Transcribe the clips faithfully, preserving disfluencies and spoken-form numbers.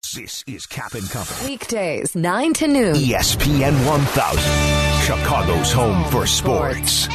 This is Cap and Company. Weekdays, nine to noon. E S P N one thousand. Chicago's home for sports.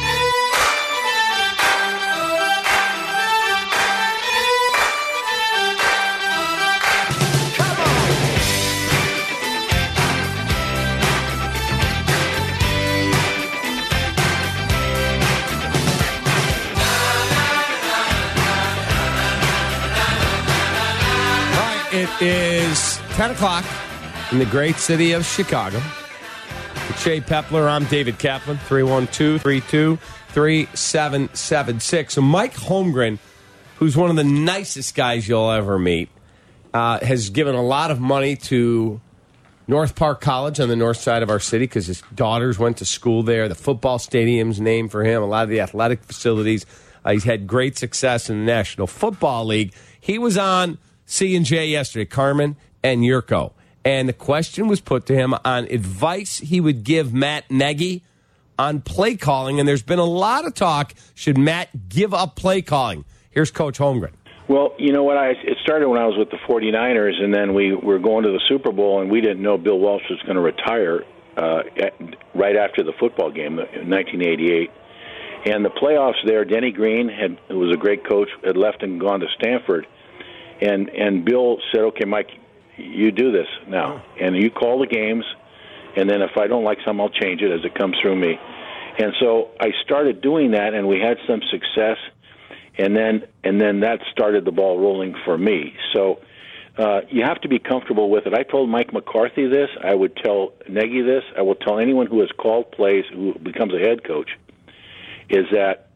It is ten o'clock in the great city of Chicago. With Shea Pepler, I'm David Kaplan, three one two, three two three, seven seven six. So Mike Holmgren, who's one of the nicest guys you'll ever meet, uh, has given a lot of money to North Park College on the north side of our city because his daughters went to school there. The football stadium's named for him, a lot of the athletic facilities. Uh, he's had great success in the National Football League. He was on C and J yesterday, Carmen and Yurko. And the question was put to him on advice he would give Matt Nagy on play calling. And there's been a lot of talk, should Matt give up play calling? Here's Coach Holmgren. Well, you know what? I It started when I was with the 49ers, and then we were going to the Super Bowl, and we didn't know Bill Walsh was going to retire uh, at, right after the football game in nineteen eighty-eight. And the playoffs there, Denny Green, had, who was a great coach, had left and gone to Stanford. And and Bill said, okay, Mike, you do this now. And you call the games, and then if I don't like something, I'll change it as it comes through me. And so I started doing that, and we had some success, and then and then that started the ball rolling for me. So uh, you have to be comfortable with it. I told Mike McCarthy this. I would tell Nagy this. I will tell anyone who has called plays, who becomes a head coach, is that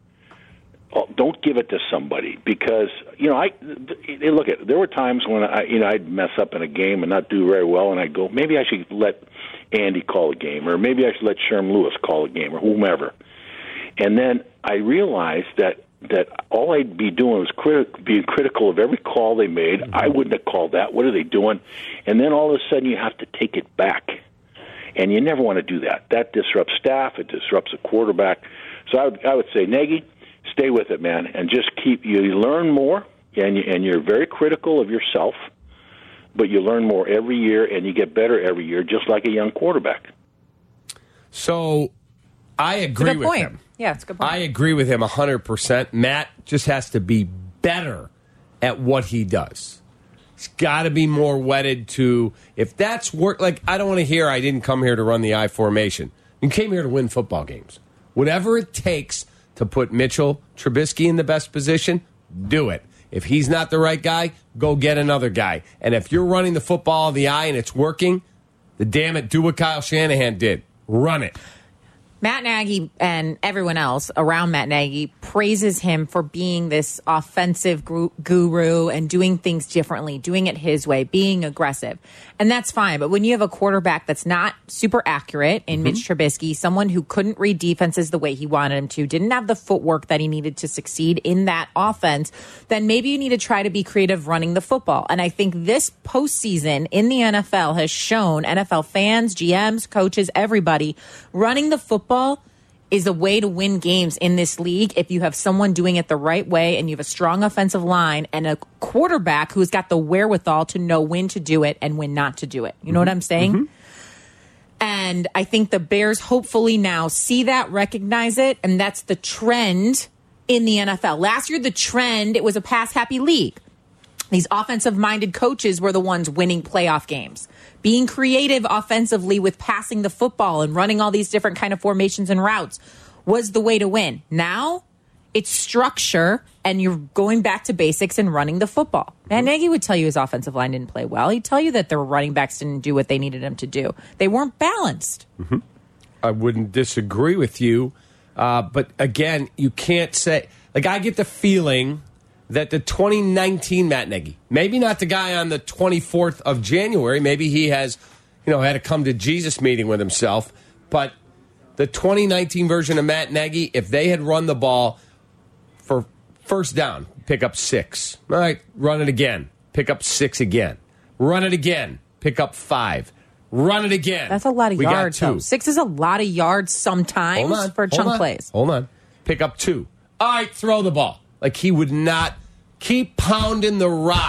don't give it to somebody because, you know, I look at there were times when I, you know, I'd mess up in a game and not do very well, and I'd go, maybe I should let Andy call a game, or maybe I should let Sherm Lewis call a game, or whomever. And then I realized that that all I'd be doing was criti- being critical of every call they made. I wouldn't have called that. What are they doing? And then all of a sudden you have to take it back, and you never want to do that. That disrupts staff. It disrupts a quarterback. So I would, I would say, Nagy, stay with it, man, and just keep. You learn more, and you, and you're very critical of yourself, but you learn more every year, and you get better every year, just like a young quarterback. So I agree with point. him. Yeah, it's a good point. I agree with him one hundred percent. Matt just has to be better at what he does. He's got to be more wedded to, if that's work, like, I don't want to hear I didn't come here to run the I formation. You came here to win football games. Whatever it takes to put Mitchell Trubisky in the best position, do it. If he's not the right guy, go get another guy. And if you're running the football of the eye and it's working, the damn it, do what Kyle Shanahan did. Run it. Matt Nagy and everyone else around Matt Nagy praises him for being this offensive guru and doing things differently, doing it his way, being aggressive. And that's fine. But when you have a quarterback that's not super accurate in mm-hmm. Mitch Trubisky, someone who couldn't read defenses the way he wanted him to, didn't have the footwork that he needed to succeed in that offense, then maybe you need to try to be creative running the football. And I think this postseason in the N F L has shown N F L fans, G Ms, coaches, everybody, running the football is a way to win games in this league if you have someone doing it the right way and you have a strong offensive line and a quarterback who's got the wherewithal to know when to do it and when not to do it. You mm-hmm. know what I'm saying? Mm-hmm. And I think the Bears hopefully now see that, recognize it, and that's the trend in the N F L. Last year, the trend, it was a pass-happy league. These offensive-minded coaches were the ones winning playoff games. Being creative offensively with passing the football and running all these different kind of formations and routes was the way to win. Now, it's structure, and you're going back to basics and running the football. Matt Nagy would tell you his offensive line didn't play well. He'd tell you that their running backs didn't do what they needed them to do. They weren't balanced. Mm-hmm. I wouldn't disagree with you. Uh, but, again, you can't say... Like, I get the feeling that the twenty nineteen Matt Nagy, maybe not the guy on the twenty-fourth of January, maybe he has, you know, had a come to Jesus meeting with himself, but the twenty nineteen version of Matt Nagy, if they had run the ball for first down, pick up six. All right, run it again, pick up six again. Run it again, pick up five. Run it again. That's a lot of we yards, though. Six is a lot of yards sometimes hold on, for chunk hold on, plays. Hold on. Pick up two. All right, throw the ball. Like, he would not keep pounding the rock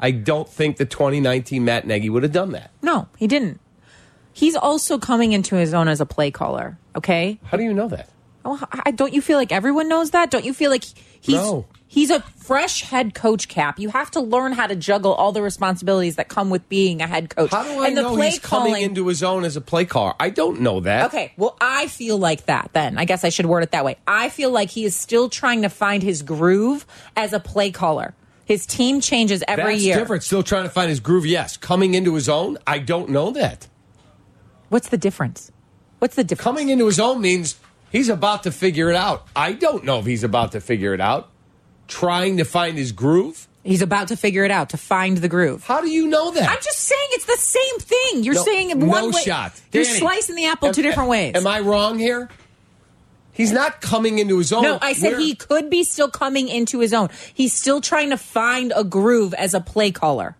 I don't think the twenty nineteen Matt Nagy would have done that. No, he didn't. He's also coming into his own as a play caller, okay? How do you know that? Oh, I, don't you feel like everyone knows that? Don't you feel like he's No. he's a fresh head coach, Cap? You have to learn how to juggle all the responsibilities that come with being a head coach. How do I and the know play he's coming calling, into his own as a play caller? I don't know that. Okay, well, I feel like that then. I guess I should word it that way. I feel like he is still trying to find his groove as a play caller. His team changes every That's year. different. Still trying to find his groove, yes. Coming into his own, I don't know that. What's the difference? What's the difference? Coming into his own means he's about to figure it out. I don't know if he's about to figure it out. Trying to find his groove? He's about to figure it out, to find the groove. How do you know that? I'm just saying it's the same thing. You're No, saying it no one way. shot. You're Danny, slicing the apple am- two different ways. Am I wrong here? He's not coming into his own. No, I said We're- he could be still coming into his own. He's still trying to find a groove as a play caller.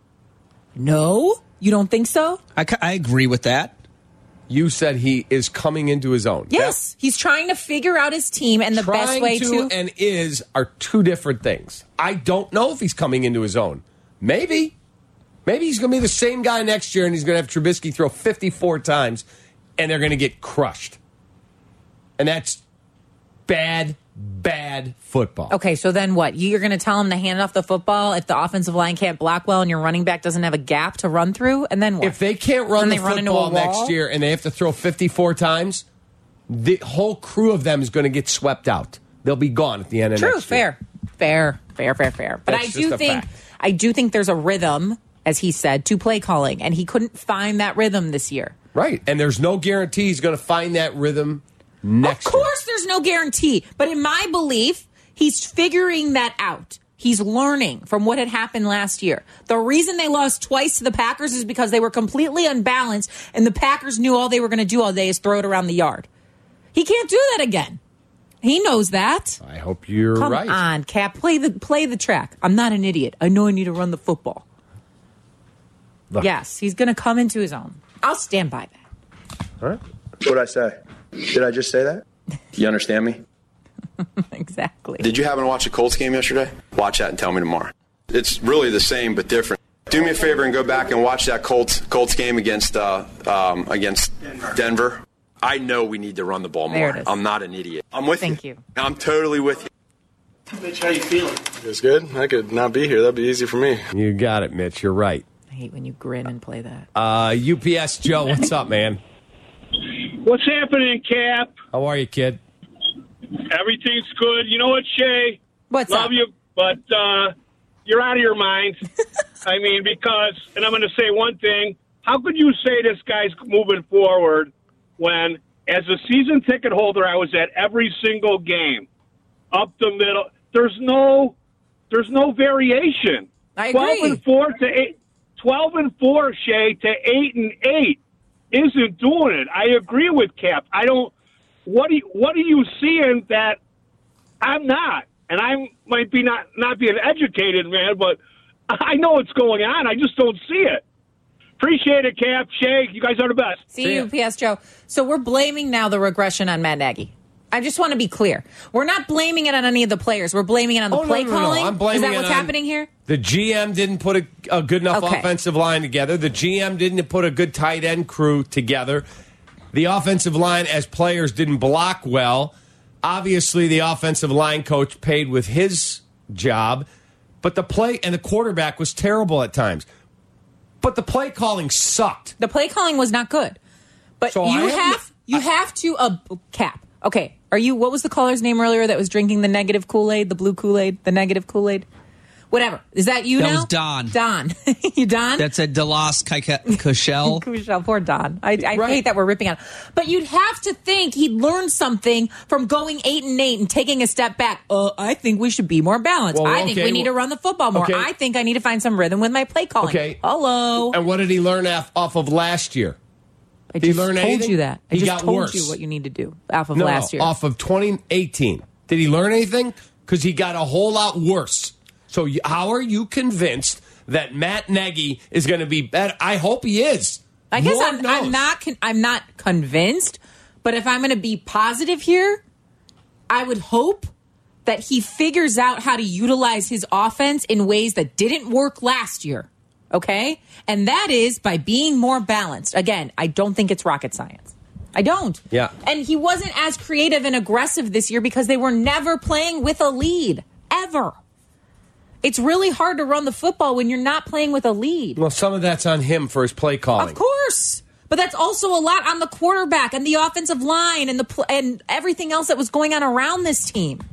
No? You don't think so? I, ca- I agree with that. You said he is coming into his own. Yes. He's trying to figure out his team, and the Trying best way to, to. and is are two different things. I don't know if he's coming into his own. Maybe. Maybe he's going to be the same guy next year, and he's going to have Trubisky throw fifty-four times, and they're going to get crushed. And that's bad, bad football. Okay, so then what? You're going to tell him to hand off the football if the offensive line can't block well and your running back doesn't have a gap to run through? And then what? If they can't run Then the they run into a football wall? next year and they have to throw fifty-four times, the whole crew of them is going to get swept out. They'll be gone at the end of True, next year. fair. Fair, fair, fair, fair. But That's I just do a think fact. I do think there's a rhythm, as he said, to play calling, and he couldn't find that rhythm this year. Right. And there's no guarantee he's going to find that rhythm next Of course, there's no guarantee. But in my belief, he's figuring that out. He's learning from what had happened last year. The reason they lost twice to the Packers is because they were completely unbalanced, and the Packers knew all they were going to do all day is throw it around the yard. He can't do that again. He knows that. year. I hope you're Come right. on, Cap. Play the play the track. I'm not an idiot. I know I need to run the football. Look. Yes, he's going to come into his own. I'll stand by that. All right. What'd I say? Did I just say that? You understand me? Exactly. Did you happen to watch a Colts game yesterday? Watch that and tell me tomorrow. It's really the same but different. Do me a favor and go back and watch that Colts Colts game against uh, um, against Denver. I know we need to run the ball There more. it is. I'm not an idiot. I'm with Thank you. you. I'm totally with you. Mitch, how you feeling? It's good. I could not be here. That'd be easy for me. You got it, Mitch. You're right. I hate when you grin and play that. Uh, U P S Joe, what's up, man? What's happening, Cap? How are you, kid? Everything's good. You know what, Shay? What's Love up? you, but uh, you're out of your mind. I mean, because, and I'm going to say one thing. How could you say this guy's moving forward when, as a season ticket holder, I was at every single game, up the middle. There's no, there's no variation. I agree. Twelve and four to eight. Twelve and four, Shay, to eight and eight isn't doing it. I agree with Cap. I don't. What do you, what are you seeing that I'm not? And I might be not not be an educated man, but I know what's going on. I just don't see it. Appreciate it, Cap. Shay, you guys are the best. See you, P S Joe. So we're blaming now the regression on Matt Nagy. I just want to be clear. We're not blaming it on any of the players. We're blaming it on the Oh, no, play no, no, no. calling. I'm blaming Is that it what's on- happening here? The G M didn't put a, a good enough Okay. offensive line together. The G M didn't put a good tight end crew together. The offensive line, as players, didn't block well. Obviously, the offensive line coach paid with his job, but the play and the quarterback was terrible at times. But the play calling sucked. The play calling was not good. But So you I am- have you have to uh, Cap. Okay, are you? What was the caller's name earlier that was drinking the negative Kool-Aid, the blue Kool-Aid, the negative Kool-Aid? Whatever. Is that you That now? was Don. Don. you Don? That's a DeLos Kushel. Kushel, poor Don. I, I Right. hate that we're ripping on. But you'd have to think he'd learned something from going eight and eight and taking a step back. Uh, I think we should be more balanced. Well, I think okay, we need to well- run the football more. okay. I think I need to find some rhythm with my play calling. Okay. Hello. And what did he learn af- off of last year? I Did he just learn told anything? you that. I He just got told worse. you what you need to do off of No, last no, year. off of twenty eighteen. Did he learn anything? Because he got a whole lot worse. So you, how are you convinced that Matt Nagy is going to be better? I hope he is. I guess Lord I'm, knows. I'm not. Con- I'm not convinced. But if I'm going to be positive here, I would hope that he figures out how to utilize his offense in ways that didn't work last year. Okay? And that is by being more balanced. Again, I don't think it's rocket science. I don't. Yeah. And he wasn't as creative and aggressive this year because they were never playing with a lead. Ever. It's really hard to run the football when you're not playing with a lead. Well, some of that's on him for his play calling. Of course. But that's also a lot on the quarterback and the offensive line and the pl- and everything else that was going on around this team.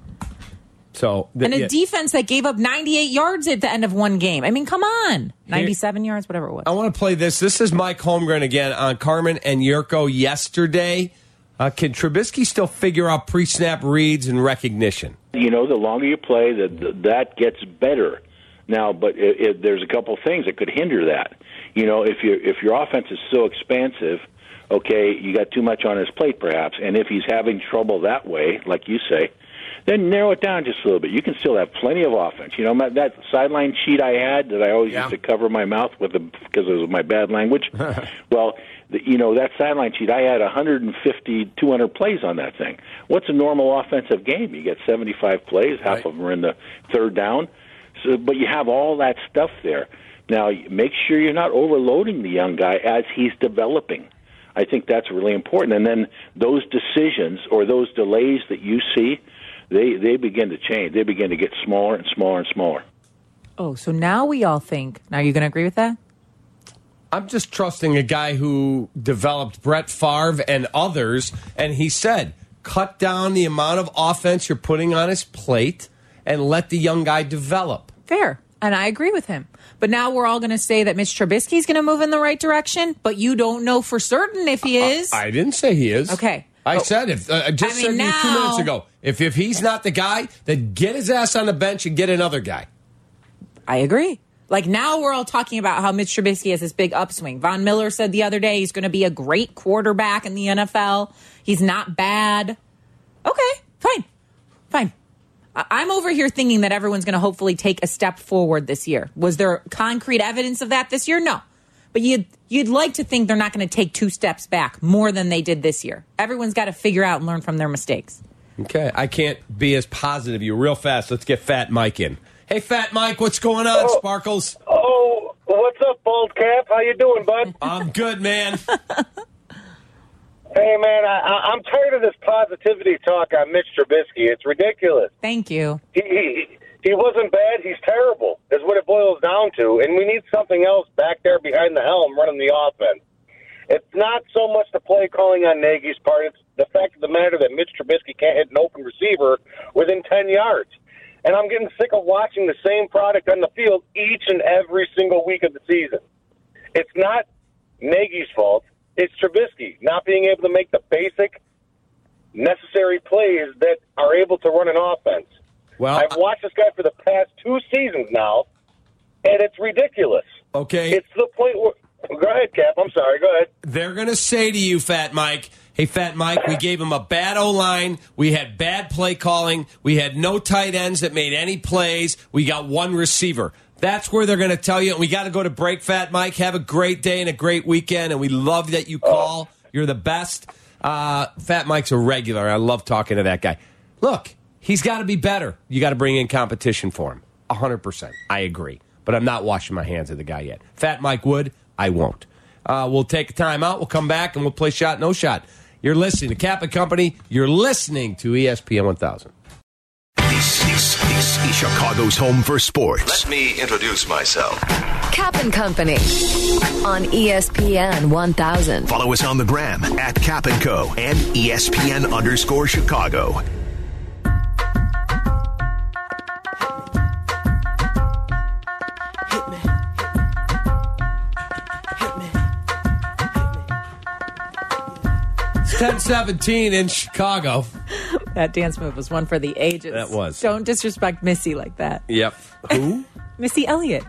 So the, and a yeah. defense that gave up ninety-eight yards at the end of one game. I mean, come on. ninety-seven Here, yards, whatever it was. I want to play this. This is Mike Holmgren again on Carmen and Yurko yesterday. Uh, can Trubisky still figure out pre-snap reads and recognition? You know, the longer you play, the, the, that gets better. Now, but it, it, there's a couple things that could hinder that. You know, if you if your offense is so expansive, okay, you got too much on his plate, perhaps. And if he's having trouble that way, like you say, then narrow it down just a little bit. You can still have plenty of offense. You know, my, that sideline sheet I had that I always yeah. used to cover my mouth with the, because it was my bad language. Well, the, you know, that sideline sheet, I had one fifty, two hundred plays on that thing. What's a normal offensive game? You get seventy-five plays, half right. of them are in the third down. So, but you have all that stuff there. Now, make sure you're not overloading the young guy as he's developing. I think that's really important. And then those decisions or those delays that you see, they, they begin to change. They begin to get smaller and smaller and smaller. Oh, so now we all think, now are you going to agree with that? I'm just trusting a guy who developed Brett Favre and others, and he said, cut down the amount of offense you're putting on his plate and let the young guy develop. Fair. And I agree with him. But now we're all going to say that Mitch Trubisky's going to move in the right direction, but you don't know for certain if he is. Uh, I didn't say he is. Okay. I oh. said, if uh, I just I mean, said to you now, two minutes ago, if, if he's not the guy, then get his ass on the bench and get another guy. I agree. Like now we're all talking about how Mitch Trubisky has this big upswing. Von Miller said the other day he's going to be a great quarterback in the N F L. He's not bad. Okay, fine. Fine. I'm over here thinking that everyone's going to hopefully take a step forward this year. Was there concrete evidence of that this year? No. But you'd, you'd like to think they're not going to take two steps back more than they did this year. Everyone's got to figure out and learn from their mistakes. Okay, I can't be as positive. You real fast. Let's get Fat Mike in. Hey, Fat Mike, what's going on, oh, Sparkles? Oh, what's up, Bald Cap? How you doing, bud? I'm good, man. Hey, man, I, I'm tired of this positivity talk on Mitch Trubisky. It's ridiculous. Thank you. He, he he wasn't bad. He's terrible, is what it boils down to. And we need something else back there behind the helm running the offense. It's not so much the play calling on Nagy's part. It's the fact of the matter that Mitch Trubisky can't hit an open receiver within ten yards. And I'm getting sick of watching the same product on the field each and every single week of the season. It's not Nagy's fault. It's Trubisky not being able to make the basic necessary plays that are able to run an offense. Well, I've watched this guy for the past two seasons now, and it's ridiculous. Okay. It's the point where... Go ahead, Cap. I'm sorry. Go ahead. They're going to say to you, Fat Mike, hey, Fat Mike, we gave him a bad O-line. We had bad play calling. We had no tight ends that made any plays. We got one receiver. That's where they're going to tell you. And we got to go to break, Fat Mike. Have a great day and a great weekend. And we love that you call. You're the best. Uh, Fat Mike's a regular. I love talking to that guy. Look, he's got to be better. You got to bring in competition for him. one hundred percent. I agree. But I'm not washing my hands of the guy yet. Fat Mike would. I won't. Uh, we'll take a time out. We'll come back and we'll play Shot No Shot. You're listening to Cap and Company. You're listening to E S P N one thousand. This, this, this is Chicago's home for sports. Let me introduce myself. Cap and Company on E S P N one thousand. Follow us on the gram at Cap and Co. and E S P N underscore Chicago. ten seventeen in Chicago. That dance move was one for the ages. That was. Don't disrespect Missy like that. Yep. Who? Missy Elliott.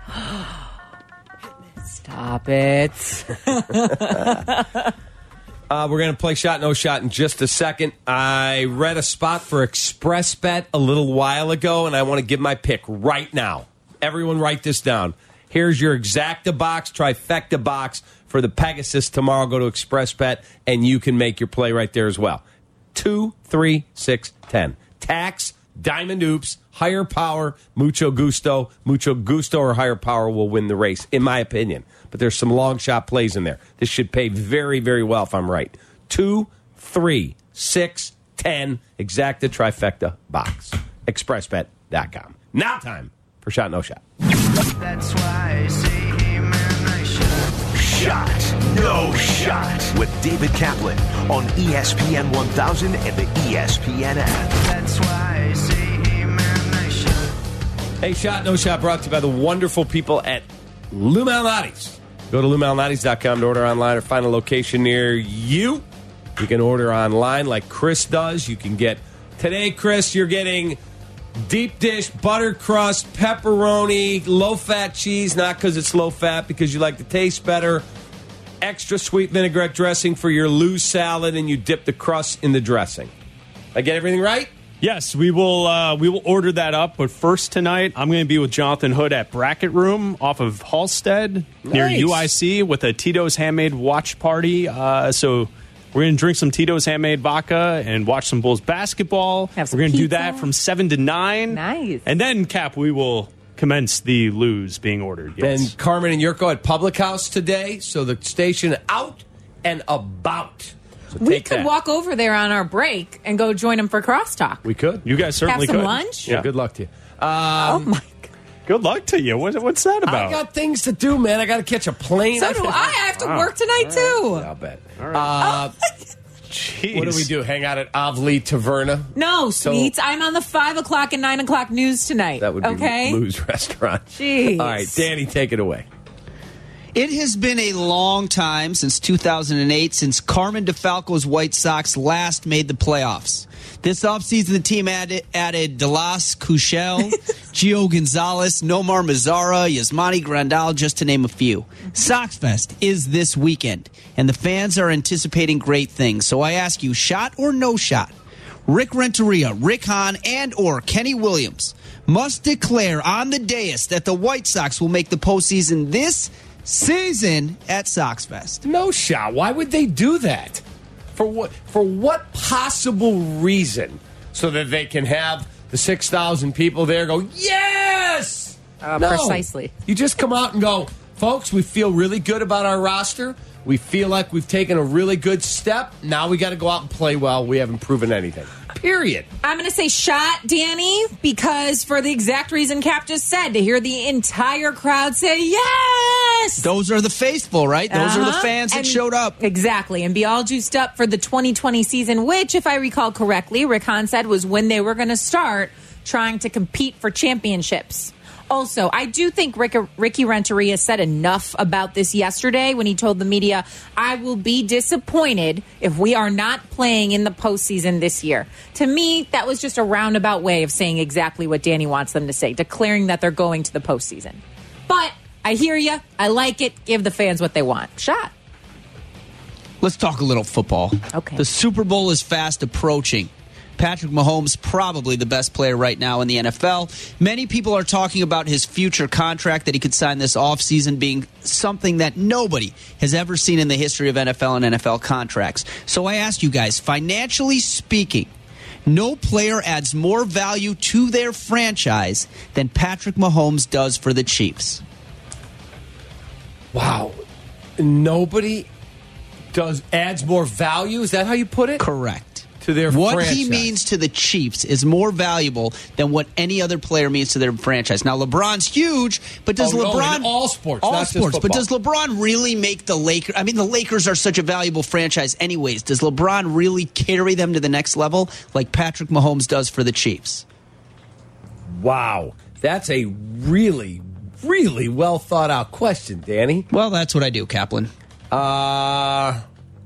Stop it. uh, we're going to play Shot No Shot in just a second. I read a spot for ExpressBet a little while ago, and I want to give my pick right now. Everyone write this down. Here's your exacta box, trifecta box for the Pegasus tomorrow. Go to ExpressBet, and you can make your play right there as well. Two, three, six, ten. Tax Diamond Oops, higher power, mucho gusto. Mucho gusto or higher power will win the race, in my opinion. But there's some long shot plays in there. This should pay very, very well if I'm right. Two, three, six, ten, exacta trifecta box. express bet dot com. Now time for Shot No Shot. That's why I say, hey man, I shot. Shot No Shot with David Kaplan on E S P N one thousand and the E S P N app. That's why I say, hey man, I shot. Hey, Shot No Shot brought to you by the wonderful people at Lou Malnati's. Go to lou malnati's dot com to order online or find a location near you. You can order online like Chris does. You can get, today, Chris, you're getting deep dish, butter crust, pepperoni, low-fat cheese, not because it's low-fat, because you like the taste better, extra sweet vinaigrette dressing for your Lou salad, and you dip the crust in the dressing. I get everything right? Yes, we will uh, we will order that up. But first tonight, I'm going to be with Jonathan Hood at Bracket Room off of Halstead near Nice. U I C with a Tito's Handmade watch party. Uh, so we're going to drink some Tito's Handmade vodka and watch some Bulls basketball. Have some we're going to do pizza. that from seven to nine. Nice. And then, Cap, we will commence the Lou's being ordered. Yes. Then Carmen and Yurko at Public House today. So the station out and about. So We take could that. walk over there on our break and go join them for crosstalk. We could. You guys certainly Have some could. lunch? Yeah, good luck to you. Um, oh my God. Good luck to you. What, what's that about? I got things to do, man. I got to catch a plane. So do I. I have to work tonight too. I'll bet. right. Uh, Jeez. what do we do? Hang out at Avli Taverna? No, So- sweets. I'm on the five o'clock and nine o'clock news tonight. That would be okay. Lou's restaurant. Jeez. All right, Danny, take it away. It has been a long time since two thousand eight since Carmen DeFalco's White Sox last made the playoffs. This offseason, the team added, added Delas Cushel, Gio Gonzalez, Nomar Mazzara, Yasmani Grandal, just to name a few. SoxFest is this weekend, and the fans are anticipating great things. So I ask you, shot or no shot? Rick Renteria, Rick Hahn, and or Kenny Williams must declare on the dais that the White Sox will make the postseason this season at SoxFest. No shot. Why would they do that? For what? For what possible reason? So that they can have the six thousand people there go, yes! Uh, No. Precisely. You just come out and go, folks, we feel really good about our roster. We feel like we've taken a really good step. Now we got to go out and play well. We haven't proven anything. Period. I'm going to say shot, Danny, because for the exact reason Cap just said, to hear the entire crowd say yes! Those are the faithful, right? Those are the Uh-huh. fans that And- showed up. Exactly, and be all juiced up for the twenty twenty season, which, if I recall correctly, Rick Hahn said was when they were going to start trying to compete for championships. Also, I do think Rick, Ricky Renteria said enough about this yesterday when he told the media, I will be disappointed if we are not playing in the postseason this year. To me, that was just a roundabout way of saying exactly what Danny wants them to say, declaring that they're going to the postseason. But I hear you. I like it. Give the fans what they want. Shot. Let's talk a little football. Okay. The Super Bowl is fast approaching. Patrick Mahomes, probably the best player right now in the N F L. Many people are talking about his future contract that he could sign this offseason being something that nobody has ever seen in the history of N F L and N F L contracts. So I ask you guys, financially speaking, no player adds more value to their franchise than Patrick Mahomes does for the Chiefs. Wow. Nobody does adds more value? Is that how you put it? Correct. To their what franchise. he means to the Chiefs is more valuable than what any other player means to their franchise. Now, LeBron's huge, but does Oh, no, LeBron in all sports, all not just sports? But football. does LeBron really make the Lakers? I mean, the Lakers are such a valuable franchise, anyways. Does LeBron really carry them to the next level like Patrick Mahomes does for the Chiefs? Wow. That's a really, really well thought out question, Danny. Well, that's what I do, Kaplan. Uh,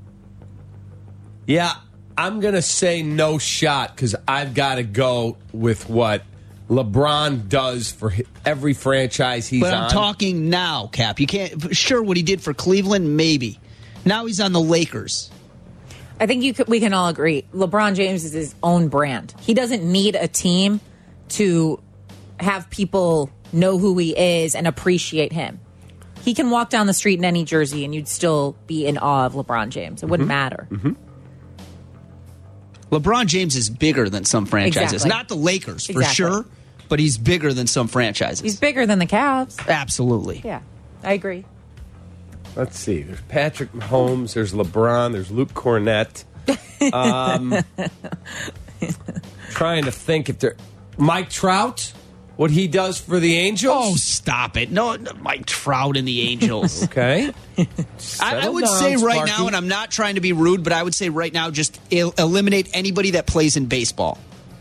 yeah, I'm going to say no shot because I've got to go with what LeBron does for hi- every franchise he's But I'm on. talking now, Cap. You can't. Sure, what he did for Cleveland, maybe. Now he's on the Lakers. I think you could, we can all agree. LeBron James is his own brand. He doesn't need a team to have people know who he is and appreciate him. He can walk down the street in any jersey and you'd still be in awe of LeBron James. It wouldn't matter. Mm-hmm. LeBron James is bigger than some franchises. Exactly. Not the Lakers, for Exactly. sure, but he's bigger than some franchises. He's bigger than the Cavs. Absolutely. Yeah, I agree. Let's see. There's Patrick Mahomes. There's LeBron. There's Luke Cornett. Um, trying to think if there... Mike Trout, what he does for the Angels? Oh, stop it. No, no, Mike Trout and the Angels. Okay. I, I Settle would down, say right Sparky. now, and I'm not trying to be rude, but I would say right now just el- eliminate anybody that plays in baseball.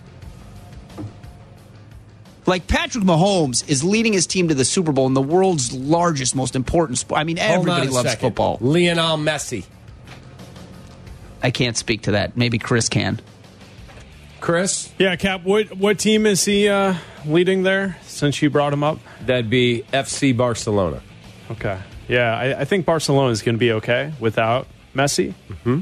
Like Patrick Mahomes is leading his team to the Super Bowl in the world's largest, most important sport. I mean, Hold on everybody a loves second. football. Lionel Messi. I can't speak to that. Maybe Chris can. Chris? Yeah, Cap, what, what team is he uh, leading there since you brought him up? That'd be F C Barcelona. Okay. Yeah, I, I think Barcelona is going to be okay without Messi. Mm-hmm.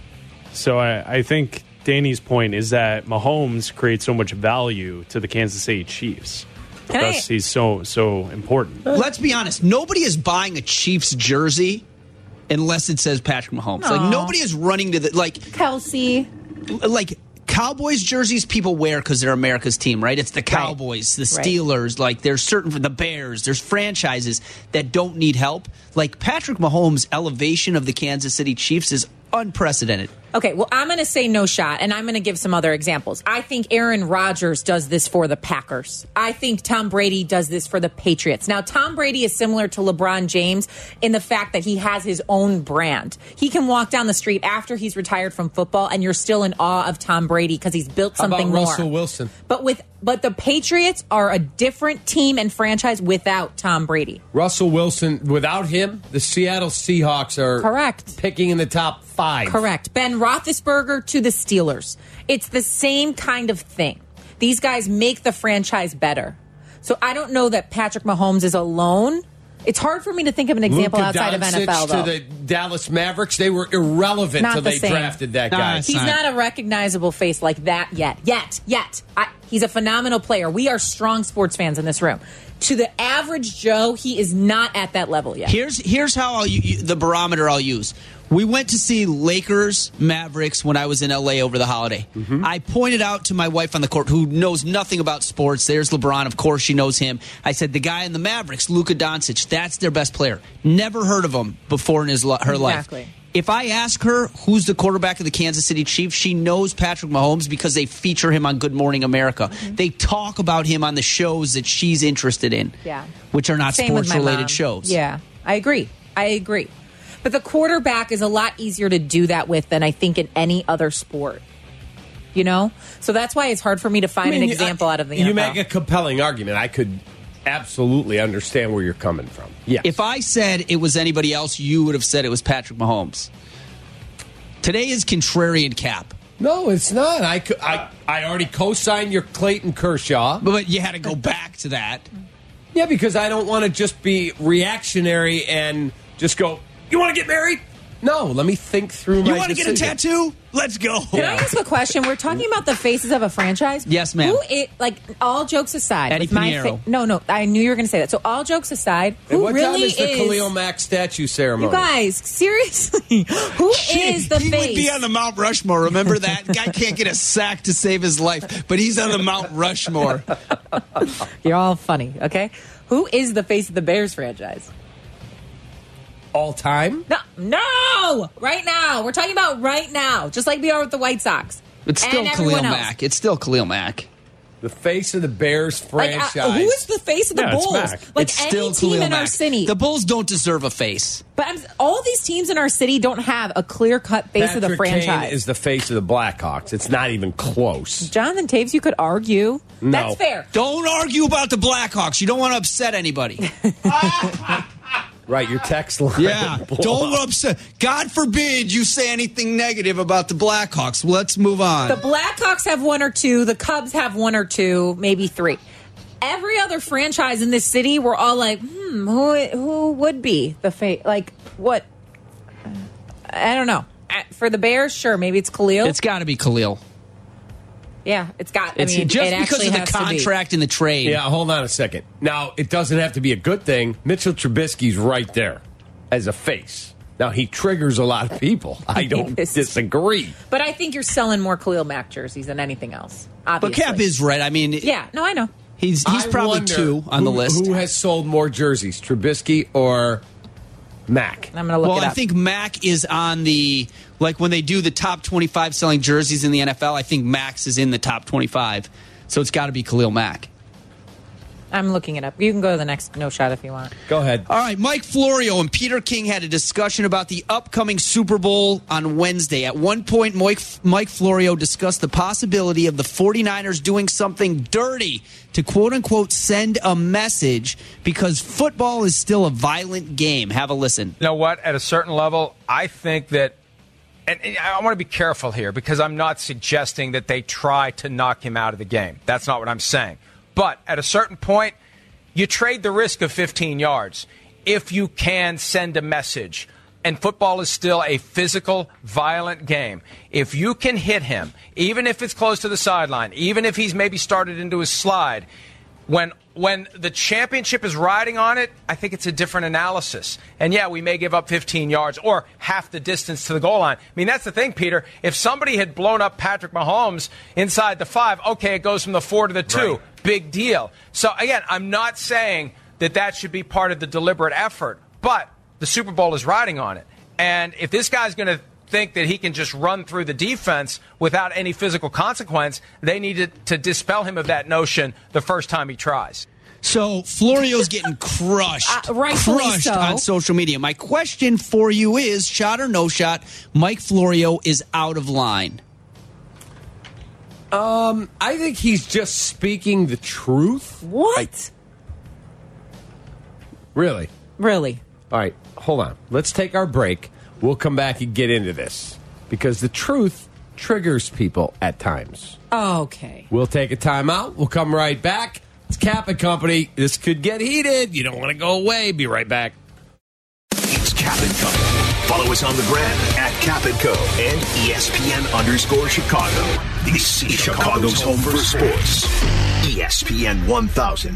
So I, I think Danny's point is that Mahomes creates so much value to the Kansas City Chiefs. Can I- Thus, he's so so important. Let's be honest. Nobody is buying a Chiefs jersey unless it says Patrick Mahomes. Aw. Like nobody is running to the like Kelsey. like Cowboys jerseys people wear because they're America's team, right? It's the Cowboys, the Right. Steelers, like there's certain the Bears, there's franchises that don't need help. Like Patrick Mahomes' elevation of the Kansas City Chiefs is unprecedented. Okay, well, I'm going to say no shot, and I'm going to give some other examples. I think Aaron Rodgers does this for the Packers. I think Tom Brady does this for the Patriots. Now, Tom Brady is similar to LeBron James in the fact that he has his own brand. He can walk down the street after he's retired from football, and you're still in awe of Tom Brady because he's built How something about more. Russell Wilson? But with but the Patriots are a different team and franchise without Tom Brady. Russell Wilson, without him, the Seattle Seahawks are Correct. picking in the top five. Correct. Ben Roethlisberger to the Steelers. It's the same kind of thing. These guys make the franchise better. So I don't know that Patrick Mahomes is alone. It's hard for me to think of an example Luka outside of Doncic N F L, though. to the Dallas Mavericks, they were irrelevant Not until the they same. drafted that Nah, guy. it's He's not. not a recognizable face like that yet. Yet. Yet. I, he's a phenomenal player. We are strong sports fans in this room. To the average Joe, he is not at that level yet. Here's here's how I'll u- the barometer I'll use. We went to see Lakers Mavericks when I was in L A over the holiday. Mm-hmm. I pointed out to my wife on the court who knows nothing about sports. There's LeBron, of course she knows him. I said the guy in the Mavericks, Luka Doncic, that's their best player. Never heard of him before in his li- her Exactly. life. If I ask her who's the quarterback of the Kansas City Chiefs, she knows Patrick Mahomes because they feature him on Good Morning America. Mm-hmm. They talk about him on the shows that she's interested in, Yeah. which are not Same with my sports-related mom. shows. Yeah, I agree. I agree. But the quarterback is a lot easier to do that with than I think in any other sport. You know? So that's why it's hard for me to find I mean, an you- example out of the You N F L. make a compelling argument. I could absolutely understand where you're coming from. Yes. If I said it was anybody else, you would have said it was Patrick Mahomes. Today is contrarian Cap. No, it's not. I, cou- I, I already co-signed your Clayton Kershaw. But you had to go back to that. Yeah, because I don't want to just be reactionary and just go, you want to get married? No, let me think through You my want to get a decision. tattoo? Let's go. Can I ask a question? We're talking about the faces of a franchise. Yes, ma'am. Who it like all jokes aside? Eddie with my Pinheiro. no, no. I knew you were going to say that. So all jokes aside, And who what really time is the is? Khalil Mack statue ceremony? You guys, seriously, who is Shit, the he face? would be on the Mount Rushmore. Remember that? Guy can't get a sack to save his life, but he's on the Mount Rushmore. You're all funny, okay? Who is the face of the Bears franchise? All time? No, no, right now. We're talking about right now, just like we are with the White Sox. It's still And Khalil everyone else. Mack. It's still Khalil Mack. The face of the Bears Like, franchise. uh, who is the face of the Yeah, it's Bulls? Mack. Like it's any still team Khalil in our Mack. city. The Bulls don't deserve a face. but I'm, all these teams in our city don't have a clear cut face Patrick of the franchise. Kane is the face of the Blackhawks. It's not even close. Jonathan Taves, you could argue. No. That's fair. Don't argue about the Blackhawks. You don't want to upset anybody. Right, your text line. Yeah, Blow don't up. upset. God forbid you say anything negative about the Blackhawks. Let's move on. The Blackhawks have one or two. The Cubs have one or two, maybe three. Every other franchise in this city, we're all like, hmm, who who would be the face? Like, what? I don't know. Uh, For the Bears, sure, maybe it's Khalil. It's got to be Khalil. yeah, it's got. It's I mean, just it because actually of the has to be. contract and the trade. Yeah, hold on a second. Now, it doesn't have to be a good thing. Mitchell Trubisky's right there as a face. Now, he triggers a lot of people. I don't disagree. But I think you're selling more Khalil Mack jerseys than anything else, obviously. But Cap is right. I mean, yeah, no, I know. He's he's I probably wonder two on the who- list. Who has sold more jerseys, Trubisky or Mack? I'm going to look well, it up. I think Mack is on the, like when they do the top twenty-five selling jerseys in the N F L, I think Max is in the top twenty-five. So it's got to be Khalil Mack. I'm looking it up. You can go to the next no shot if you want. Go ahead. All right, Mike Florio and Peter King had a discussion about the upcoming Super Bowl on Wednesday. At one point, Mike, Mike Florio discussed the possibility of the 49ers doing something dirty to quote-unquote send a message because football is still a violent game. Have a listen. You know what? At a certain level, I think that, and I want to be careful here because I'm not suggesting that they try to knock him out of the game. That's not what I'm saying. But at a certain point, you trade the risk of fifteen yards if you can send a message. And football is still a physical, violent game. If you can hit him, even if it's close to the sideline, even if he's maybe started into his slide, when when the championship is riding on it, I think it's a different analysis. And yeah, we may give up fifteen yards or half the distance to the goal line. I mean, that's the thing, Peter. If somebody had blown up Patrick Mahomes inside the five, okay, it goes from the four to the two. Right. Big deal. So, again, I'm not saying that that should be part of the deliberate effort, but the Super Bowl is riding on it. And if this guy's going to think that he can just run through the defense without any physical consequence, they need to, to dispel him of that notion the first time he tries. So Florio's getting crushed, uh, rightfully crushed so. on social media. My question for you is, shot or no shot, Mike Florio is out of line. Um, I think he's just speaking the truth. What? I, really? Really? All right, hold on. Let's take our break. We'll come back and get into this because the truth triggers people at times. Okay. We'll take a timeout. We'll come right back. It's Cap and Company. This could get heated. You don't want to go away. Be right back. It's Cap and Company. Follow us on the gram at Cap and Co. and E S P N underscore Chicago. This is Chicago's home for sports. E S P N one thousand.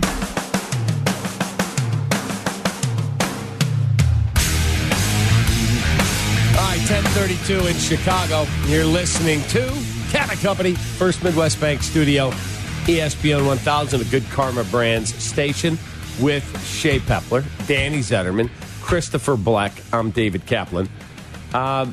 All right, ten thirty-two in Chicago. You're listening to Cap and Company, First Midwest Bank Studio, E S P N one thousand, a Good Karma Brands station with Shea Pepler, Danny Zetterman, Christopher Black. I'm David Kaplan. Um,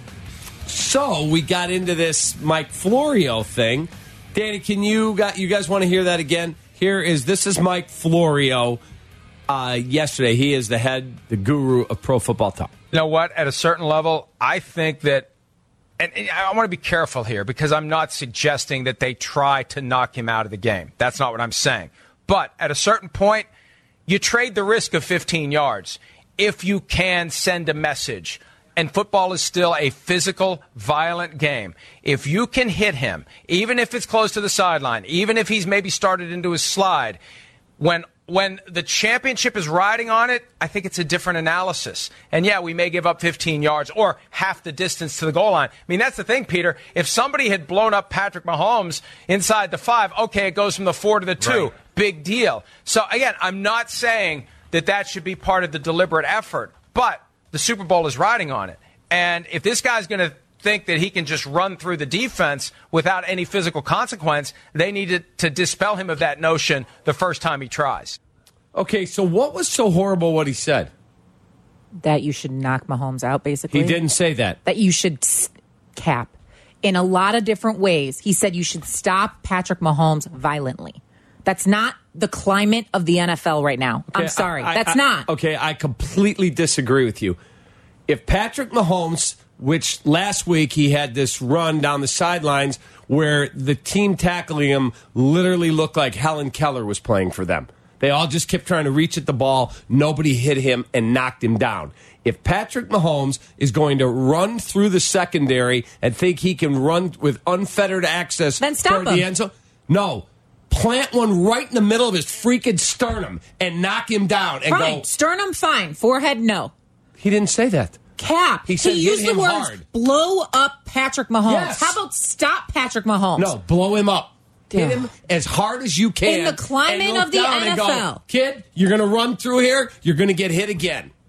so we got into this Mike Florio thing. Danny, can you got you guys want to hear that again? Here is this is Mike Florio. Uh, yesterday, he is the head, the guru of Pro Football Talk. You know what? At a certain level, I think that, and I want to be careful here because I'm not suggesting that they try to knock him out of the game. That's not what I'm saying. But at a certain point, you trade the risk of fifteen yards if you can send a message. And football is still a physical, violent game. If you can hit him, even if it's close to the sideline, even if he's maybe started into his slide, when when the championship is riding on it, I think it's a different analysis. And yeah, we may give up fifteen yards or half the distance to the goal line. I mean, that's the thing, Peter. If somebody had blown up Patrick Mahomes inside the five, okay, it goes from the four to the two. Right. Big deal. So, again, I'm not saying that that should be part of the deliberate effort, but the Super Bowl is riding on it. And if this guy's going to think that he can just run through the defense without any physical consequence, they need to, to dispel him of that notion the first time he tries. Okay, so what was so horrible what he said? That you should knock Mahomes out, basically. He didn't say that. That you should cap. In a lot of different ways, he said you should stop Patrick Mahomes violently. That's not the climate of the N F L right now. Okay, I'm sorry. I, That's I, not. Okay, I completely disagree with you. If Patrick Mahomes, which last week he had this run down the sidelines where the team tackling him literally looked like Helen Keller was playing for them. They all just kept trying to reach at the ball. Nobody hit him and knocked him down. If Patrick Mahomes is going to run through the secondary and think he can run with unfettered access then stop toward him. the end zone, no. Plant one right in the middle of his freaking sternum and knock him down and fine. go. Sternum, fine. Forehead, no. He didn't say that. Cap. He said he hit used him the words hard. blow up Patrick Mahomes. Yes. How about stop Patrick Mahomes? No, blow him up. Hit him as hard as you can. In the climate and look of the down N F L. And go, kid, you're going to run through here. You're going to get hit again.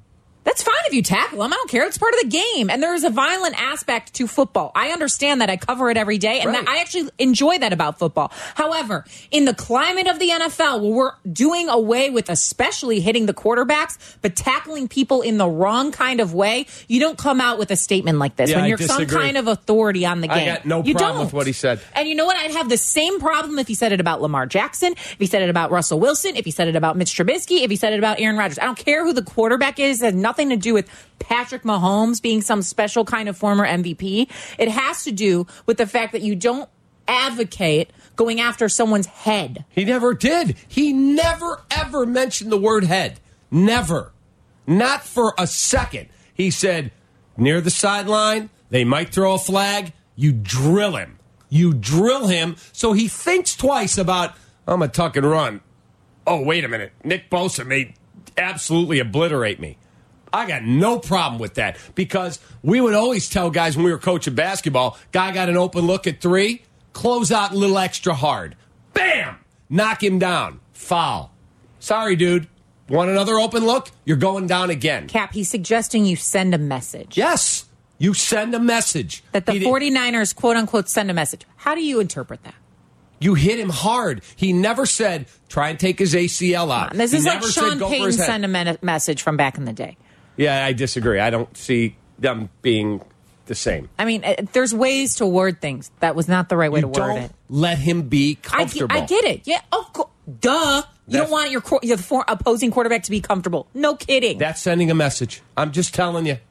That's fine if you tackle him. I don't care. It's part of the game. And there is a violent aspect to football. I understand that. I cover it every day. And Right. that, I actually enjoy that about football. However, in the climate of the N F L, where we're doing away with especially hitting the quarterbacks, but tackling people in the wrong kind of way, you don't come out with a statement like this. Yeah, when I you're some disagree. kind of authority on the game. I got no you problem don't. with what he said. And you know what? I'd have the same problem if he said it about Lamar Jackson, if he said it about Russell Wilson, if he said it about Mitch Trubisky, if he said it about Aaron Rodgers. I don't care who the quarterback is. It has nothing to do with Patrick Mahomes being some special kind of former M V P. It has to do with the fact that you don't advocate going after someone's head. He never did. He never, ever mentioned the word head. Never. Not for a second. He said, near the sideline, they might throw a flag. You drill him. You drill him so he thinks twice about, I'm going to tuck and run. Oh, wait a minute. Nick Bosa may absolutely obliterate me. I got no problem with that because we would always tell guys when we were coaching basketball, guy got an open look at three, close out a little extra hard. Bam! Knock him down. Foul. Sorry, dude. Want another open look? You're going down again. Cap, he's suggesting you send a message. Yes. You send a message. That the He did- 49ers, quote unquote, send a message. How do you interpret that? You hit him hard. He never said, try and take his A C L out. This He is like never said, Sean go for Payton his head. send a men- message from back in the day. Yeah, I disagree. I don't see them being the same. I mean, uh, there's ways to word things. That was not the right way You to word don't it. let him be I get, comfortable. I get it. Yeah, of course. Duh. You That's- don't want your, qu- your for- opposing quarterback to be comfortable. No kidding. That's sending a message. I'm just telling you.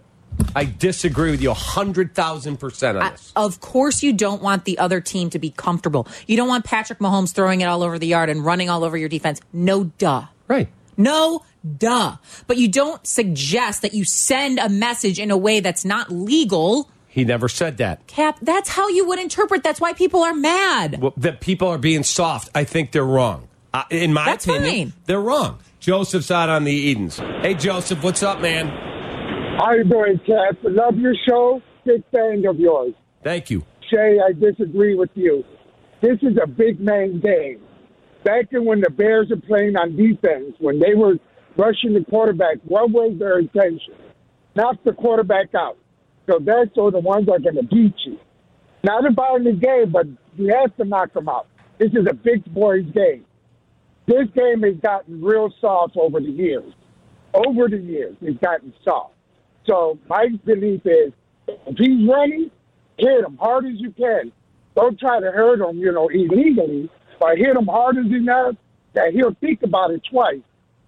I disagree with you one hundred thousand percent on I- this. of course, you don't want the other team to be comfortable. You don't want Patrick Mahomes throwing it all over the yard and running all over your defense. No duh. Right. No duh. But you don't suggest that you send a message in a way that's not legal. He never said that. Cap, that's how you would interpret. That's why people are mad. Well, that people are being soft. I think they're wrong. Uh, in my That's opinion, fine. they're wrong. Joseph's out on the Edens. Hey, Joseph, what's up, man? How you doing, Cap? Love your show. Big fan of yours. Thank you. Shay, I disagree with you. This is a big man game. Back in when the Bears are playing on defense, when they were rushing the quarterback, what was their intention? Knock the quarterback out. So that's so the ones that are going to beat you. Not about in the game, but you have to knock them out. This is a big boys game. This game has gotten real soft over the years. Over the years, it's gotten soft. So my belief is, if he's running, hit him hard as you can. Don't try to hurt him, you know, illegally, but hit him hard as enough that he'll think about it twice.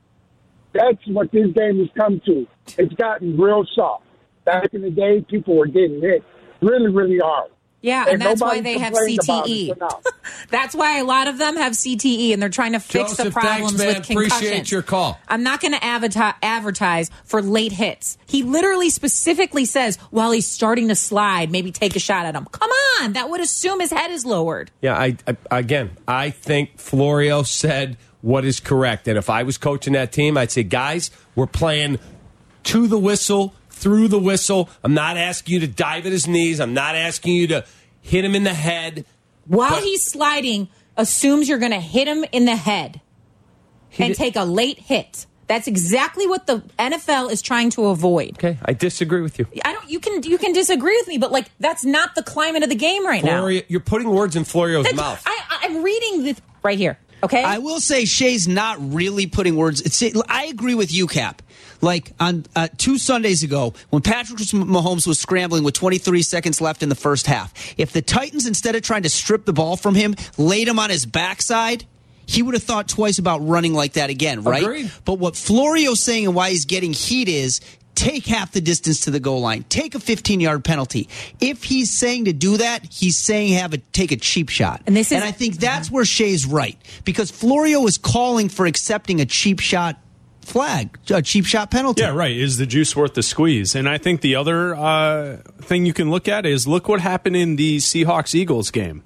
That's what this game has come to. It's gotten real soft. Back in the day, people were getting hit really, really hard. Yeah, and, And that's why nobody they have complained C about T E. it, so now- That's why a lot of them have C T E, and they're trying to fix the Joseph, problems thanks, man. with concussions. Appreciate your call. I'm not going to advertise, advertise for late hits. He literally specifically says, while he's starting to slide, maybe take a shot at him. Come on, that would assume his head is lowered. Yeah, I, I again, I think Florio said what is correct. And if I was coaching that team, I'd say, guys, we're playing to the whistle, through the whistle. I'm not asking you to dive at his knees. I'm not asking you to hit him in the head. While But- he's sliding, assumes you're going to hit him in the head and did- take a late hit. That's exactly what the N F L is trying to avoid. Okay, I disagree with you. I don't. You can you can disagree with me, but like that's not the climate of the game right now. Florio, you're putting words in Florio's That's- mouth. I, I'm reading this right here. Okay. I will say Shay's not really putting words. It's, I agree with you, Cap. Like on uh, two Sundays ago, when Patrick Mahomes was scrambling with twenty-three seconds left in the first half, if the Titans, instead of trying to strip the ball from him, laid him on his backside, he would have thought twice about running like that again, right? Agreed. But what Florio's saying and why he's getting heat is, take half the distance to the goal line. Take a fifteen-yard penalty. If he's saying to do that, he's saying have a take a cheap shot. And this is- and I think that's where Shay's right. Because Florio is calling for accepting a cheap shot flag, a cheap shot penalty. Yeah, right. Is the juice worth the squeeze? And I think the other uh, thing you can look at is look what happened in the Seahawks-Eagles game.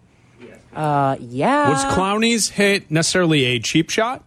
Uh, yeah. Was Clowney's hit necessarily a cheap shot?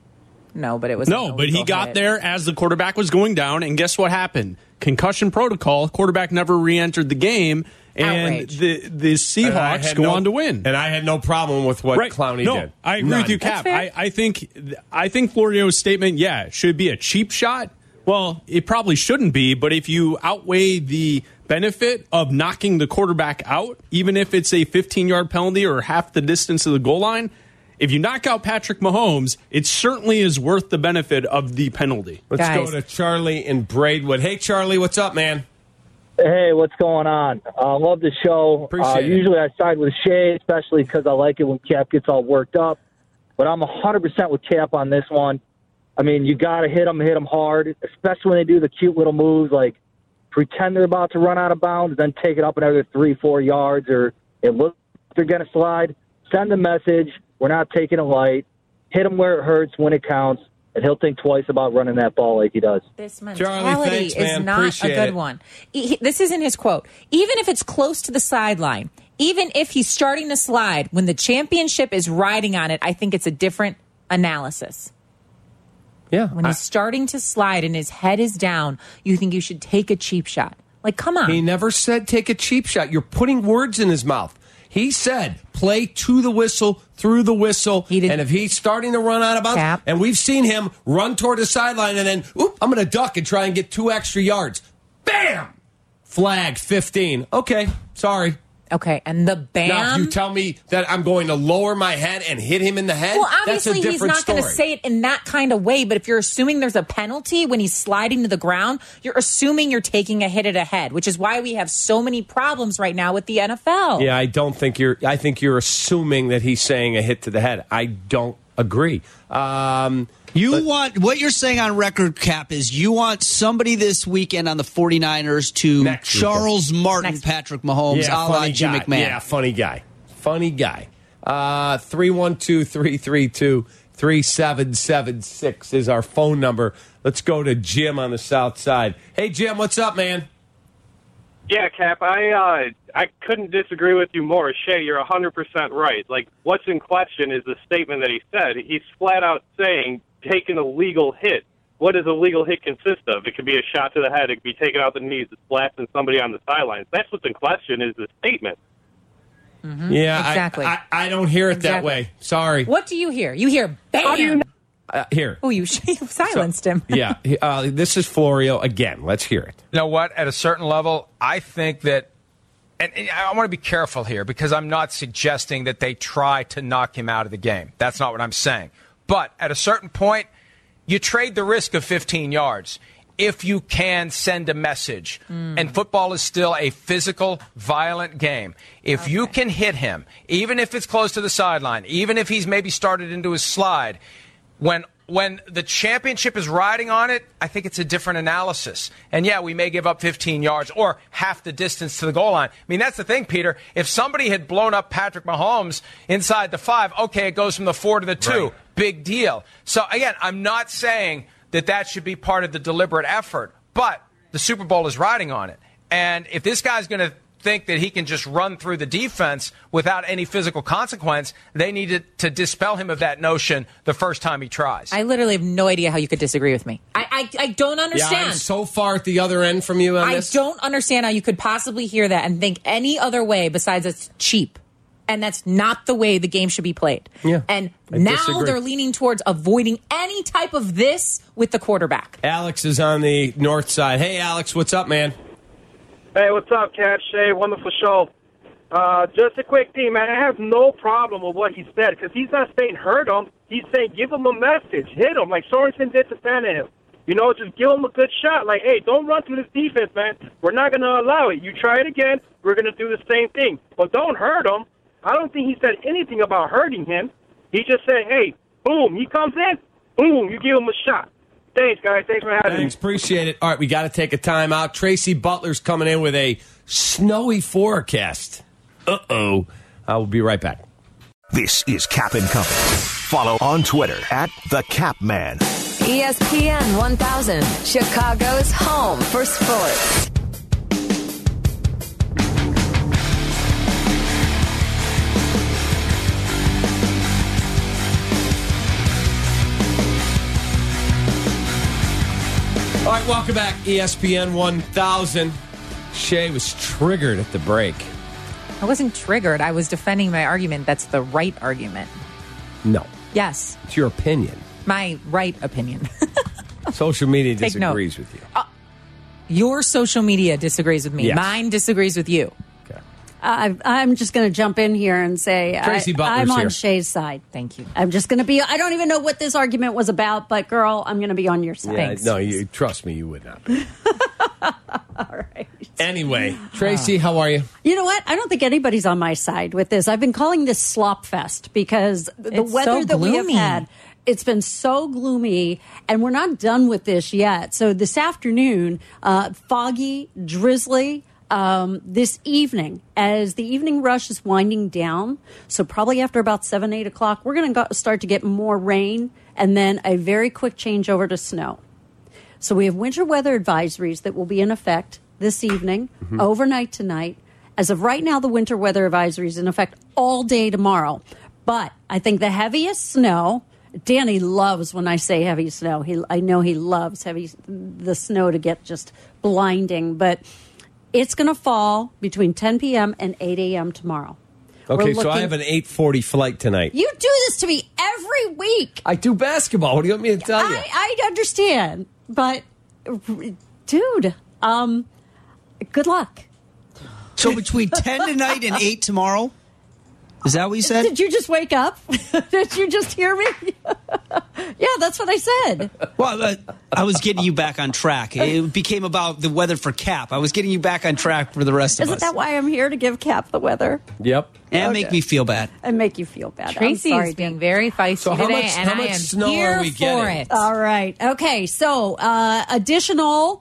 No, but it was No, an but he illegal got hit. there as the quarterback was going down, and guess what happened? Concussion protocol, quarterback never re-entered the game, and Outrage. the, the And I Seahawks had go no- on to win. And I had no problem with what Right. Clowney no, did. I agree None. with you, That's Cap. fair. I, I think I think Florio's statement, yeah, should be a cheap shot, Well, it probably shouldn't be, but if you outweigh the benefit of knocking the quarterback out, even if it's a fifteen-yard penalty or half the distance of the goal line, if you knock out Patrick Mahomes, it certainly is worth the benefit of the penalty. Let's Guys. go to Charlie in Braidwood. Hey, Charlie, what's up, man? Hey, what's going on? I uh, love the show. Appreciate uh, it. Usually I side with Shea, especially because I like it when Cap gets all worked up. But I'm one hundred percent with Cap on this one. I mean, you got to hit them, hit them hard, especially when they do the cute little moves like pretend they're about to run out of bounds, then take it up another three, four yards, or it looks like they're going to slide. Send a message. We're not taking it light. Hit him where it hurts when it counts, and he'll think twice about running that ball like he does. This mentality thanks, is man. not Appreciate a good it. one. He- this isn't his quote. Even if it's close to the sideline, even if he's starting to slide, when the championship is riding on it, I think it's a different analysis. Yeah. When he's starting to slide and his head is down, you think you should take a cheap shot. Like, come on. He never said take a cheap shot. You're putting words in his mouth. He said play to the whistle, through the whistle, and if he's starting to run out of bounds, Cap. and we've seen him run toward the sideline and then, oop, I'm going to duck and try and get two extra yards. Bam! Flag, fifteen. Okay, sorry. Okay, and the bam. Now, if you tell me that I'm going to lower my head and hit him in the head, Well, that's a obviously he's different not going to story. say it in that kind of way, but if you're assuming there's a penalty when he's sliding to the ground, you're assuming you're taking a hit at a head, which is why we have so many problems right now with the N F L. Yeah, I don't think you're. I think you're assuming that he's saying a hit to the head. I don't agree. Um, You but- want what you're saying on record, Cap, is you want somebody this weekend on the 49ers to Next Charles weekend. Martin Next. Patrick Mahomes, Yeah, a la funny Jim guy. McMahon. Yeah, funny guy. Funny guy. Uh, three one two, three three two, three seven seven six is our phone number. Let's go to Jim on the south side. Hey, Jim, what's up, man? Yeah, Cap, I uh, I couldn't disagree with you more. Shea, you're one hundred percent right. Like, what's in question is the statement that he said. He's flat out saying taking a legal hit. What does a legal hit consist of? It could be a shot to the head. It could be taken out the knees. It's blasting somebody on the sidelines. That's what's in question is the statement. Mm-hmm. Yeah, I- exactly. I, I don't hear it that Exactly. way. Sorry. What do you hear? You hear bam. Uh, here. Oh, you, you silenced him. Yeah, uh, this is Florio again. Let's hear it. You know what? At a certain level, I think that, and, and I want to be careful here because I'm not suggesting that they try to knock him out of the game. That's not what I'm saying. But at a certain point, you trade the risk of fifteen yards if you can send a message. Mm. And football is still a physical, violent game. If Okay. you can hit him, even if it's close to the sideline, even if he's maybe started into his slide, when when the championship is riding on it, I think it's a different analysis. And yeah, we may give up fifteen yards or half the distance to the goal line. I mean, that's the thing, Peter. If somebody had blown up Patrick Mahomes inside the five, okay, it goes from the four to the two. Right. Big deal. So again, I'm not saying that that should be part of the deliberate effort, but the Super Bowl is riding on it. And if this guy's going to think that he can just run through the defense without any physical consequence, they need to, to dispel him of that notion the first time he tries. I literally have no idea how you could disagree with me. I I, I don't Yeah, understand. I'm so far at the other end from you on I this. don't understand how you could possibly hear that and think any other way besides it's cheap. And that's not the way the game should be played. Yeah, and I now disagree. they're leaning towards avoiding any type of this with the quarterback. Alex is on the north side. Hey, Alex, what's up, man? Hey, what's up, Cat? Shea, wonderful show. Uh, just a quick thing, man. I have no problem with what he said because he's not saying hurt him. He's saying give him a message, hit him like Sorensen did to Tannehill. You know, just give him a good shot. Like, hey, don't run through this defense, man. We're not going to allow it. You try it again, we're going to do the same thing. But don't hurt him. I don't think he said anything about hurting him. He just said, hey, boom, he comes in, boom, you give him a shot. Thanks, guys. Thanks for having Thanks, me. appreciate it. All right, we got to take a time out. Tracy Butler's coming in with a snowy forecast. Uh-oh. I will be right back. This is Cap and Company. Follow on Twitter at the Capman. E S P N one thousand, Chicago's home for sports. All right, welcome back. E S P N one thousand. Shea was triggered at the break. I wasn't triggered. I was defending my argument. That's the right argument. No, Yes, it's your opinion. my right opinion. Social media Take disagrees note. with you. Uh, your social media disagrees with me. Yes. Mine disagrees with you. I, I'm just going to jump in here and say Tracy I, Butler's I'm on here. Shay's side. Thank you. I'm just going to be. I don't even know what this argument was about, but girl, I'm going to be on your side. Yeah, no, you trust me, you would not. Be. All right. Anyway, Tracy, how are you? You know what? I don't think anybody's on my side with this. I've been calling this slop fest because the It's weather so that we have gloomy. had, it's been so gloomy, and we're not done with this yet. So this afternoon, uh, foggy, drizzly. Um, this evening, as the evening rush is winding down, so probably after about seven, eight o'clock, we're going to start to get more rain and then a very quick change over to snow. So we have winter weather advisories that will be in effect this evening, Mhm. overnight tonight. As of right now, the winter weather advisory is in effect all day tomorrow. But I think the heaviest snow, Danny loves when I say heavy snow. He, I know he loves heavy the snow to get just blinding, but it's going to fall between ten p.m. and eight a.m. tomorrow. Okay, We're so I looking- have an eight forty flight tonight. You do this to me every week. I do basketball. What do you want me to tell you? I, I understand, but dude, um, good luck. So between ten tonight and eight tomorrow? Is that what you said? Did you just wake up? Did you just hear me? Yeah, that's what I said. Well, uh, I was getting you back on track. It became about the weather for Cap. I was getting you back on track for the rest of Isn't us. that why I'm here to give Cap the weather Yep. And Okay. make me feel bad. and make you feel bad? I'm Tracy sorry, is being very feisty So how today, much- and how I much am snow are here we for getting? it. All right. Okay. So, uh, additional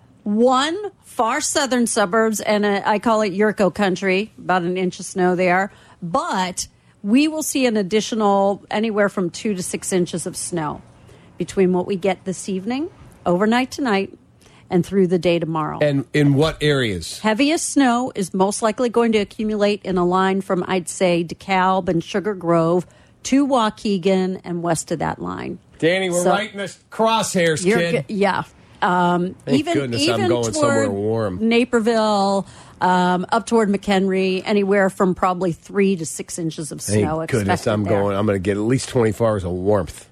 one far southern suburbs, and uh, I call it Yurko country, about an inch of snow there. But we will see an additional anywhere from two to six inches of snow between what we get this evening, overnight tonight, and through the day tomorrow. And in what areas? Heaviest snow is most likely going to accumulate in a line from, I'd say, DeKalb and Sugar Grove to Waukegan and west of that line. Danny, we're So- right in the crosshairs, You're kid. go- yeah. Um, Thank even goodness I'm even going toward somewhere warm. Naperville, um, up toward McHenry, anywhere from probably three to six inches of snow. Thank goodness expected I'm there. going. I'm going to get at least twenty-four hours of warmth.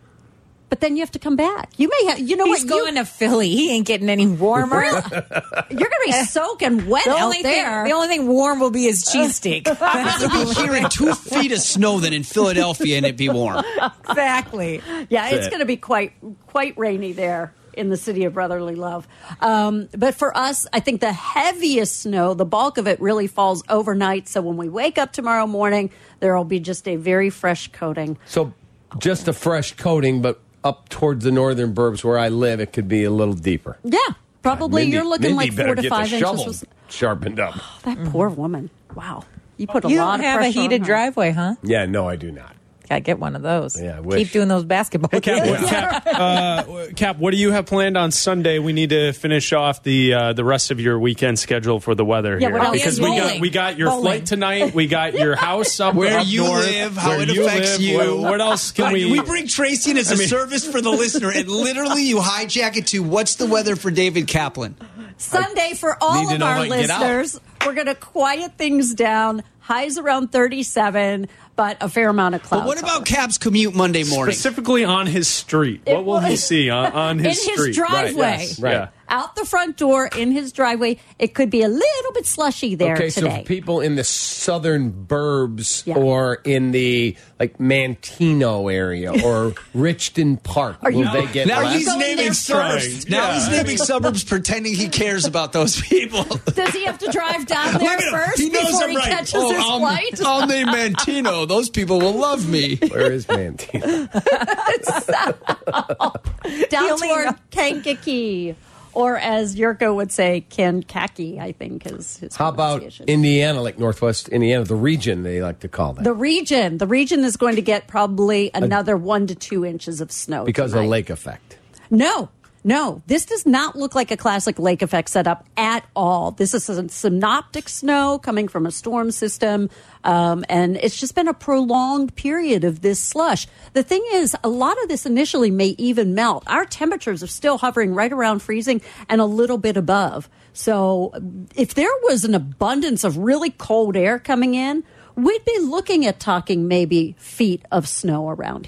But then you have to come back. You may have. You know He's what? going to Philly. He ain't getting any warmer. You're going to be soaking wet the out only there. Thing, the only thing warm will be his cheesesteak. I'd rather be here in two feet of snow than in Philadelphia and it be warm. Exactly. Yeah, That's it's it. going to be quite quite rainy there in the city of brotherly love. Um, but for us, I think the heaviest snow, the bulk of it really falls overnight. So when we wake up tomorrow morning, there will be just a very fresh coating. So just a fresh coating, but up towards the northern burbs where I live, it could be a little deeper. Yeah, probably Mindy- you're looking Mindy like better four to get five the inches. shovel Was, sharpened up. that poor woman. Wow. You put a You lot don't of have a pressure on heated her. driveway, huh? Yeah, no, I do not. Gotta get one of those. Yeah, I wish. Keep doing those basketball Hey, Cap, games. what, Cap, uh, Cap, what do you have planned on Sunday? We need to finish off the uh, the rest of your weekend schedule for the weather Yeah, here, what else? because Oh, we yeah, got bowling. we got your Bowling. flight tonight. We got your house up Where up you north, live, how where it you affects live. you. What, what else can Right, we? We bring Tracy in as a I mean- service for the listener, and literally you hijack it to what's the weather for David Kaplan? Sunday for all need to of know our if I can get out. listeners. We're going to quiet things down. Highs around thirty-seven, but a fair amount of clouds. But what about Cap's commute Monday morning? Specifically on his street. It What will he was- see on, on his in street? his driveway? Right, yes, Right. yeah. Out the front door in his driveway. It could be a little bit slushy there Okay, so today. for people in the southern burbs Yeah. or in the like Mantino area or Richton Park, Are will you- they get Now less? he's going naming there suburbs. first. Now Yeah. he's naming suburbs, pretending he cares about those people. Does he have to drive down there Look at him. first He knows before I'm he right. catches Oh, his I'll, flight? I'll name Mantino. Those people will love me. Where is Mantino? Down only toward know- Kankakee. Or as Yurko would say, Kankakee, I think is his How about pronunciation. Indiana, like Northwest Indiana, the region they like to call that? The region. The region is going to get probably another one to two inches of snow. because tonight. of lake effect. No, no. This does not look like a classic lake effect setup at all. This is a synoptic snow coming from a storm system. Um, and it's just been a prolonged period of this slush. The thing is, a lot of this initially may even melt. Our temperatures are still hovering right around freezing and a little bit above. So if there was an abundance of really cold air coming in, we'd be looking at talking maybe feet of snow around here.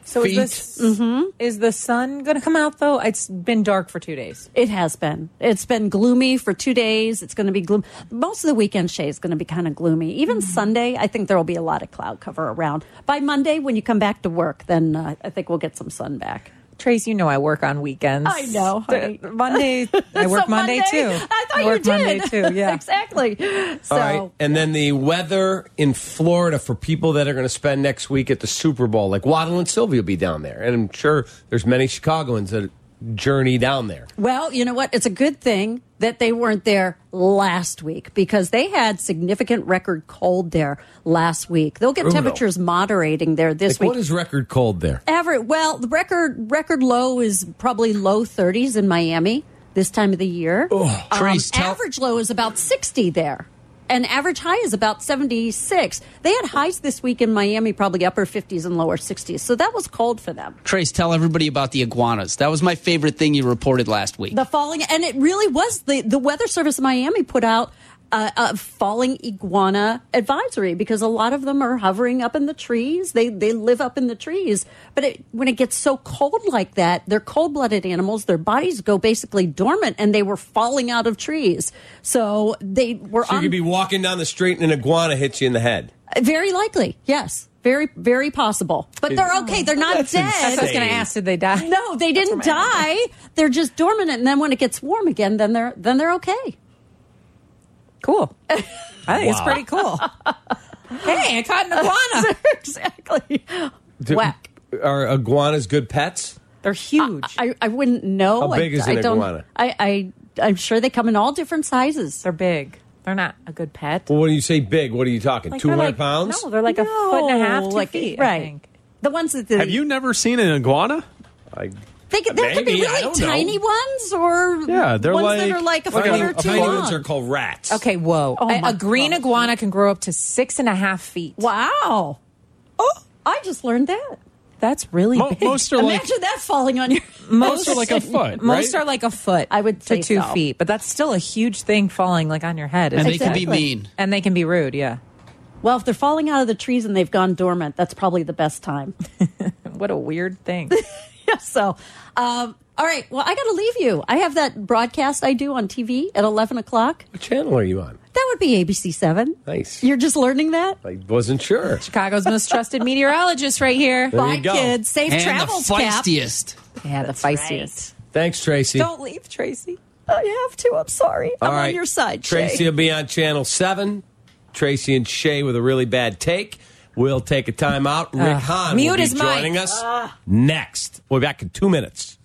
So feet. is, this, mm-hmm. is the sun going to come out, though? It's been dark for two days. It has been. It's been gloomy for two days. It's going to be gloom. Most of the weekend, Shay, is going to be kind of gloomy. Even mm-hmm. Sunday, I think there will be a lot of cloud cover around. By Monday, when you come back to work, then uh, I think we'll get some sun back. Trace, you know I work on weekends. I know. honey. Monday, I work So Monday, Monday? too. I thought I you work did. Monday, too, yeah. Exactly. So, All right. And then the weather in Florida for people that are going to spend next week at the Super Bowl. Like Waddle and Sylvia will be down there. And I'm sure there's many Chicagoans that journey down there. Well, you know what? It's a good thing that they weren't there last week because they had significant record cold there last week. They'll get Brutal. temperatures moderating there this Like, week. what is record cold there? Ever well, the record record low is probably low thirties in Miami this time of the year. Oh, um, Trace, tell- average low is about sixty there. And average high is about seventy-six. They had highs this week in Miami, probably upper fifties and lower sixties. So that was cold for them. Trace, tell everybody about the iguanas. That was my favorite thing you reported last week. The falling, and it really was. The, the Weather Service of Miami put out uh, a falling iguana advisory because a lot of them are hovering up in the trees. They they live up in the trees. But it, when it gets so cold like that, they're cold-blooded animals. Their bodies go basically dormant, and they were falling out of trees. So they were So you on, could be walking down the street and an iguana hits you in the head. very likely, yes. Very, very possible. But they're okay. They're not That's dead. insane. I was going to ask, did they die? No, they didn't die. They're just dormant, and then when it gets warm again, then they're then they're okay. Cool. I think it's Wow. pretty cool. Hey, I caught an iguana. Exactly. Do- Whack. Are iguanas good pets? They're huge. I, I wouldn't know. How big I, is an I don't, iguana? I, I, I'm sure they come in all different sizes. They're big. They're not a good pet. Well, when you say big, what are you talking? Like, Two they're hundred like- pounds? No, they're like a No, foot and a half, two like- feet. I right. think. The ones that they, Have you never seen an iguana? I, They could, there could be Maybe, I really don't know. tiny ones, or Yeah, they're ones like- that are like a like foot a- or a two tiny long. ones are called rats. Okay, whoa. Oh a, my a green gosh. iguana can grow up to six and a half feet. Wow. Oh, I just learned that. That's really Mo- big. most are like Imagine that falling on your. most are like a foot. Most right? are like a foot. I would to say two so. feet, but that's still a huge thing falling like on your head. and isn't they it? can be Exactly. mean. And they can be rude. Yeah. Well, if they're falling out of the trees and they've gone dormant, that's probably the best time. What a weird thing. Yeah, so, um, all right. Well, I got to leave you. I have that broadcast I do on T V at eleven o'clock. What channel are you on? That would be A B C seven. Nice. You're just learning that? I wasn't sure. Chicago's most trusted meteorologist right here. There Bye, you go. kids. Safe And travels, the Cap. feistiest. Yeah, the feistiest. Thanks, Tracy. Don't leave, Tracy. I have to. I'm sorry. All I'm right. on your side, Tracy Shay. will be on Channel seven. Tracy and Shay with a really bad take. We'll take a time out. Rick Uh, Hahn mute will be his mic. joining us next. We'll be back in two minutes.